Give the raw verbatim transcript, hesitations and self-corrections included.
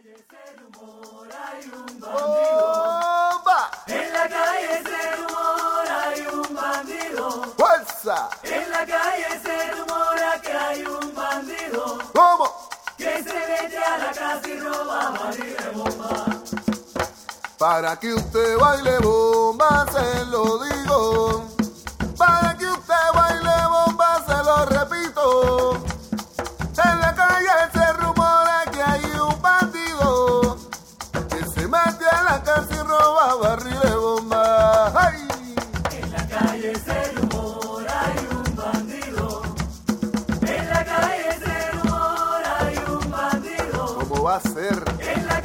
calle se rumora hay un bandido. ¡Bomba! En la calle se rumora hay un bandido. ¡Fuerza! En la calle se rumora que hay un bandido. ¿Cómo? Que se mete a la casa y roba barril de bomba. Para que usted baile bomba, se lo digo. Para que usted baile bomba, se lo repito. En la calle se rumora que hay un bandido que se mete a la casa y roba barril de bomba. ¡Ay! En la calle se rumora hay un bandido. En la calle se rumora hay un bandido. ¿Cómo va a ser? En la